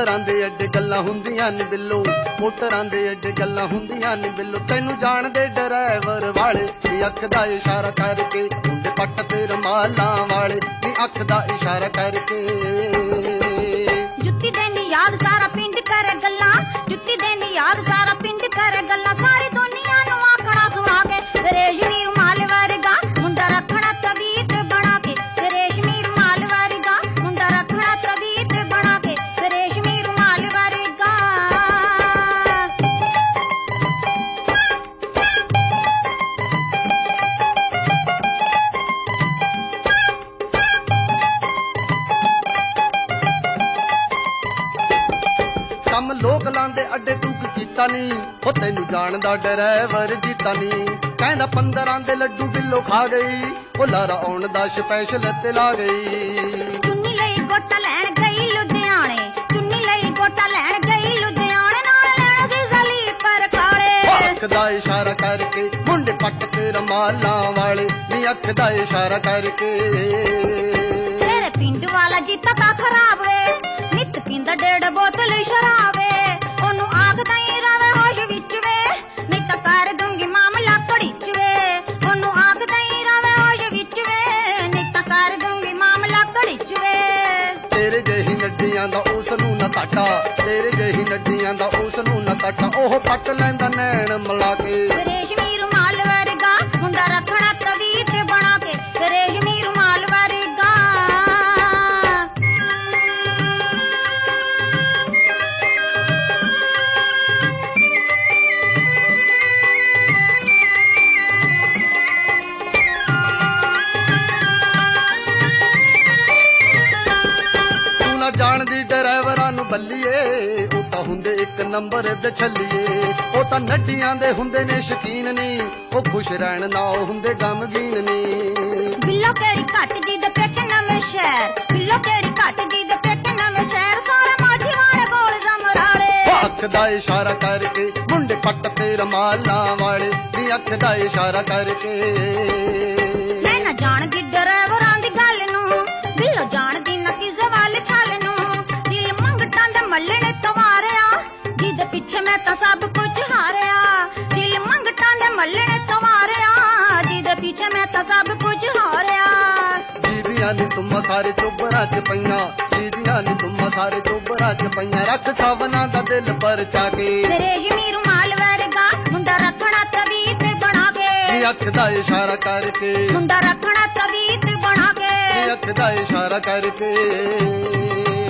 ਮੋਟਰਾਂ ਦੇ ਅੱਡੇ ਗੱਲਾਂ ਹੁੰਦੀਆਂ ਨੀ ਬਿੱਲੋ, ਮੋਟਰਾਂ ਦੇ ਅੱਡੇ ਗੱਲਾਂ ਹੁੰਦੀਆਂ ਨੀ ਬਿੱਲੋ। ਤੈਨੂੰ ਜਾਣਦੇ ਡਰਾਈਵਰ ਵਾਲੇ ਨੀ ਅੱਖ ਦਾ ਇਸ਼ਾਰਾ ਕਰਕੇ, ਮੁੰਡੇ ਪੱਟ ਤੇ ਰਮਾਲਾਂ ਵਾਲੇ ਨੀ ਅੱਖ ਦਾ ਇਸ਼ਾਰਾ ਕਰਕੇ। ਜੁੱਤੀ ਦੇਨੀ ਯਾਦ ਸਾਰਾ ਪਿੰਡ ਕਰੇ ਗੱਲਾਂ, ਜੁੱਤੀ ਦੇਨੀ ਯਾਦ ਸਾਰਾ ਪਿੰਡ ਕਰੇ ਗੱਲਾਂ। ਸਾਰੀ ਦੁਨੀਆ ਨੂੰ ਆਖਣਾ ਸੁਣਾ ਕੇ ਰੇਸ਼ਮੀ ਰੁਮਾਲ ਵਰਗਾ ਮੁੰਡਾ ਰੱਖਣਾ ਤਬੀਤ ਬਣਾ ਕੇ, ਰੇਸ਼ਮੀ ਰੁਮਾਲ ਵਰਗਾ ਮੁੰਡਾ ਰੱਖਣਾ ਤਬੀਤ ਬਣਾ ਕੇ, ਰੇਸ਼ਮੀ ਰੁਮਾਲ ਵਰਗਾ। ਕੰਮ ਲੋਕ ਲਾਂਦੇ ਅੱਡੇ ਤੂੰ ਕੀਤਾ ਨੀ, ਉਹ ਤੈਨੂੰ ਜਾਣਦਾ ਡਰਾਈਵਰ ਜੀਤਾ ਨੀ। ਕਹਿੰਦਾ 15 ਦੇ ਲੱਡੂ ਬਿੱਲੋ ਖਾ ਗਈ, ਉਹ ਲਾਰਾ ਆਉਣ ਦਾ ਸਪੈਸ਼ਲ ਤੇ ਲਾ ਗਈ। ਚੁੰਨੀ ਲਈ ਗੋਟਾ ਲੈਣ ਗਈ ਲੁਧਿਆਣੇ, ਚੁੰਨੀ ਲਈ ਗੋਟਾ ਲੈਣ ਗਈ ਲੁਧਿਆਣੇ। ਨਾਲ ਲੈਣਾ ਸੀ ਸਲੀਪਰ ਕਾਲੇ, ਅੱਖ ਦਾ ਇਸ਼ਾਰਾ ਕਰਕੇ ਮੁੰਡੇ ਪੱਟ ਤੇ ਰਮਾਲਾਂ ਵਾਲੇ ਨੀ ਅੱਖ ਦਾ ਇਸ਼ਾਰਾ ਕਰਕੇ। ਤੇਰੇ ਪਿੰਡ ਵਾਲਾ ਜੀਤਾ ਤਾਂ ਖਰਾਬ ਵੇ, ਨਿੱਤ ਪੀਂਦਾ 1.5 ਬੋਤਲ ਸ਼ਰਾਬ ਵੇ। ਉਹਨੂੰ ਆਖਦਾ ਹੀ ਰਵੇ ਹੋਸ਼ ਵਿੱਚ ਵੇ, ਨਹੀਂ ਤਾਂ ਕਰ ਦੂੰਗੀ ਮਾਮਲਾ ਘੜੀ ਚ ਵੇ। ਉਹਨੂੰ ਆਖਦਾ ਹੀ ਰਵੇ ਹੋਸ਼ ਵਿੱਚ ਵੇ, ਨਹੀਂ ਤਾਂ ਕਰ ਦੂੰਗੀ ਮਾਮਲਾ ਘੜੀ ਚ ਵੇ। ਤੇਰੇ ਜਿਹੀ ਨੱਡੀਆਂ ਦਾ ਉਸ ਨੂੰ ਨਾ ਕਾਟਾ, ਤੇਰੇ ਜਿਹੀ ਨੱਡੀਆਂ ਦਾ ਉਸ ਨੂੰ ਨਾ ਕਾਟਾ। ਉਹ ਪੱਟ ਲੈਂਦਾ ਨੈਣ ਮਿਲਾ ਕੇ, ਰੇਸ਼ਮੀ ਰੁਮਾਲ ਵਰਗਾ ਮੁੰਡਾ ਰੱਖਣਾ ਤਵੀਤ ਬਣਾ ਕੇ, ਰੇਸ਼ਮੀ ਰੁਮਾਲ ਵਰਗਾ। ਜਾਣਦੀ ਡਰਾਈਵਰਾਂ ਨੂੰ ਬੱਲੀਏ, ਉਹ ਤਾਂ ਹੁੰਦੇ ਇੱਕ ਨੰਬਰ ਦੇ ਛੱਲੀਏ। ਉਹ ਤਾਂ ਨੱਡੀਆਂ ਦੇ ਹੁੰਦੇ ਨੇ ਸ਼ਕੀਨ ਨੀ, ਉਹ ਖੁਸ਼ ਰਹਿਣ ਨਾ ਉਹ ਹੁੰਦੇ ਗਮਗੀਨ ਨੀ। ਬਿੱਲੋ ਕਿਹੜੀ ਘੱਟ ਜੀ ਦੇ ਪੇਕੇ ਨਵੇਂ ਸ਼ਹਿਰ, ਬਿੱਲੋ ਕਿਹੜੀ ਘੱਟ ਜੀ ਦੇ ਪੇਕੇ ਨਵੇਂ ਸ਼ਹਿਰ। ਸਾਰਾ ਮਾਝੀ ਵਾਲੇ ਕੋਲ ਸਮਰਾਲੇ, ਅੱਖ ਦਾ ਇਸ਼ਾਰਾ ਕਰਕੇ ਮੁੰਡੇ ਪੱਟ ਤੇ ਰਮਾਲਾਂ ਵਾਲੇ ਨੀ ਅੱਖ ਦਾ ਇਸ਼ਾਰਾ ਕਰਕੇ। ਮੈਂ ਨਾ ਜਾਣਦੀ ਡਰਾਈਵਰਾਂ ਦੀ ਗੱਲ ਨੂੰ, ਬਿੱਲੋ ਜਾਣਦੀ ਨਾ ਕਿਸੇ ਵੱਲ ਛਲ ਨੂੰ। ਦਿਲ ਮੰਗਟਾਂ ਦੇ ਮੱਲੇ ਨੇ ਤਵਾਰਿਆ, ਜਿਹਦੇ ਪਿੱਛੇ ਮੈਂ ਤਾਂ ਸਭ ਕੁਝ ਹਾਰਿਆ। ਦਿਲ ਮੰਗਟਾਂ ਦੇ ਮੱਲੇ ਨੇ ਤਵਾਰਿਆ, ਜਿਹਦੇ ਪਿੱਛੇ ਮੈਂ ਤਾਂ ਸਭ ਕੁਝ ਹਾਰਿਆ। ਜੀਦੀਆਂ ਨੀ ਤੁਮ ਸਾਰੇ ਚੋਬਰਾਂ ਚ ਪਈਆਂ, ਜੀਦੀਆਂ ਨੀ ਤੁਮ ਸਾਰੇ ਚੋਬਰਾਂ ਚ ਪਈਆਂ। ਰੱਖ ਸਭਨਾਂ ਦਾ ਦਿਲ ਪਰਚਾ ਕੇ, ਰੇਸ਼ਮੀ ਰੁਮਾਲ ਵਰਗਾ ਮੁੰਡਾ ਰੱਖਣਾ ਤਬੀਤ ਬਣਾ ਕੇ, ਅੱਖ ਦਾ ਇਸ਼ਾਰਾ ਕਰਕੇ ਮੁੰਡਾ ਰੱਖਣਾ ਤਬੀਤ ਬਣਾ ਕੇ, ਅੱਖ ਦਾ ਇਸ਼ਾਰਾ ਕਰਕੇ।